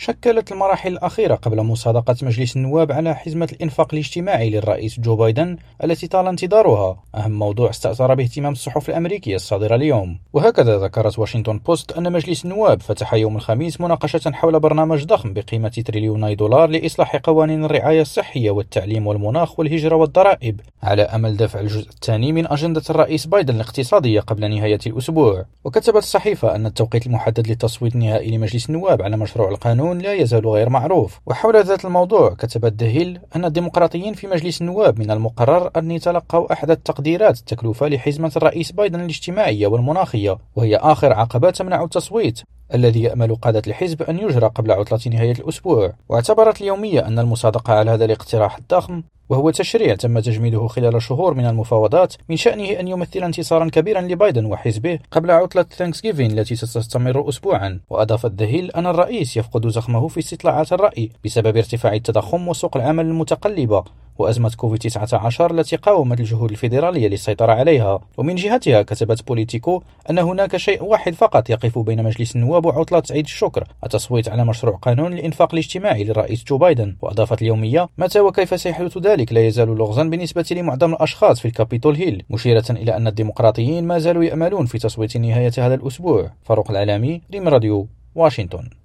شكلت المراحل الأخيرة قبل مصادقة مجلس النواب على حزمة الإنفاق الاجتماعي للرئيس جو بايدن التي طال انتظارها أهم موضوع استأثر باهتمام الصحف الأمريكية الصادرة اليوم. وهكذا ذكرت واشنطن بوست أن مجلس النواب فتح يوم الخميس مناقشة حول برنامج ضخم بقيمة تريليوني دولار لإصلاح قوانين الرعاية الصحية والتعليم والمناخ والهجرة والضرائب، على أمل دفع الجزء الثاني من أجندة الرئيس بايدن الاقتصادية قبل نهاية الأسبوع. وكتبت الصحيفة أن التوقيت المحدد للتصويت النهائي لمجلس النواب على مشروع القانون لا يزال غير معروف. وحول ذات الموضوع كتبت دهيل أن الديمقراطيين في مجلس النواب من المقرر أن يتلقوا أحدث تقديرات التكلفة لحزمة الرئيس بايدن الاجتماعية والمناخية، وهي آخر عقبة تمنع التصويت الذي يأمل قادة الحزب أن يجرى قبل عطلة نهاية الأسبوع. واعتبرت اليومية أن المصادقة على هذا الاقتراح الضخم، وهو تشريع تم تجميده خلال شهور من المفاوضات، من شأنه أن يمثل انتصارا كبيرا لبايدن وحزبه قبل عطلة ثانكسجيفين التي ستستمر أسبوعا. وأضافت دهيل أن الرئيس يفقد زخمه في استطلاعات الرأي بسبب ارتفاع التضخم وسوق العمل المتقلبة وأزمة كوفيد-19 التي قاومت الجهود الفيدرالية للسيطرة عليها. ومن جهتها كتبت بوليتيكو أن هناك شيء واحد فقط يقف بين مجلس النواب وعطلة عيد الشكر: التصويت على مشروع قانون الإنفاق الاجتماعي للرئيس جو بايدن. وأضافت اليومية: متى وكيف سيحدث ذلك لا يزال لغزا بالنسبة لمعظم الأشخاص في الكابيتول هيل، مشيرة إلى أن الديمقراطيين ما زالوا يأملون في تصويت نهاية هذا الأسبوع. فاروق العلامي، ريم راديو، واشنطن.